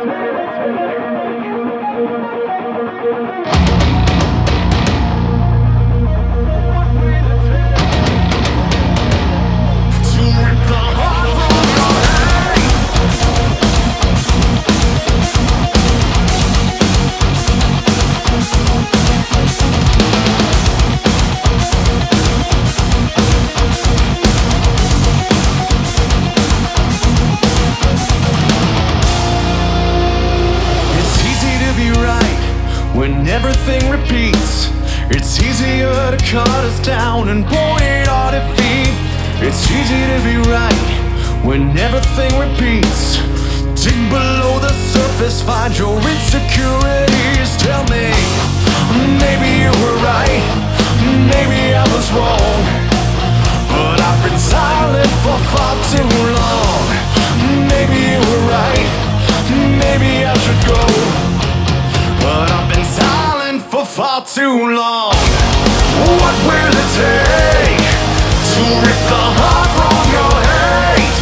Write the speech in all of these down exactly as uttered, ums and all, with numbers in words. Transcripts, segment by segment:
When everything repeats, it's easier to cut us down and point our defeat. It's easy to be right when everything repeats. Dig below the surface, find your insecurities. Tell me, maybe you were right, maybe I was wrong, but I've been silent for far too long. Maybe you were right, maybe I should go, but I've been silent for far too long. What will it take to rip the heart from your hate?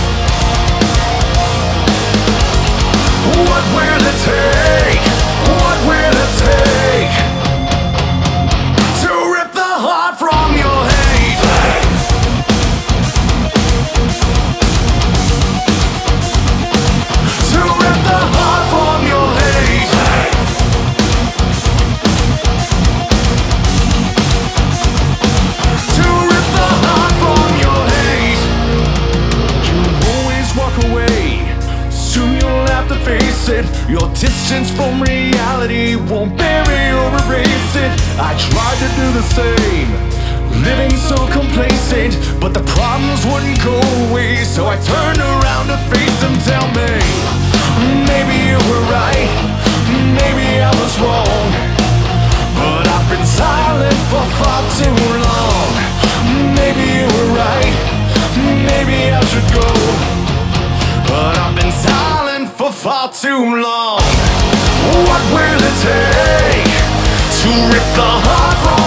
What will it take? What will it take to rip the heart from your hate? To rip the heart from your hate. Face it, your distance from reality won't bury or erase it. I tried to do the same, living so complacent, but the problems wouldn't go away. So I turned around to face them. Tell me, maybe you were right, maybe I was wrong, but I've been silent for far too long. Maybe you were right, maybe I should go, but I've been silent for far too long. What will it take to rip the heart from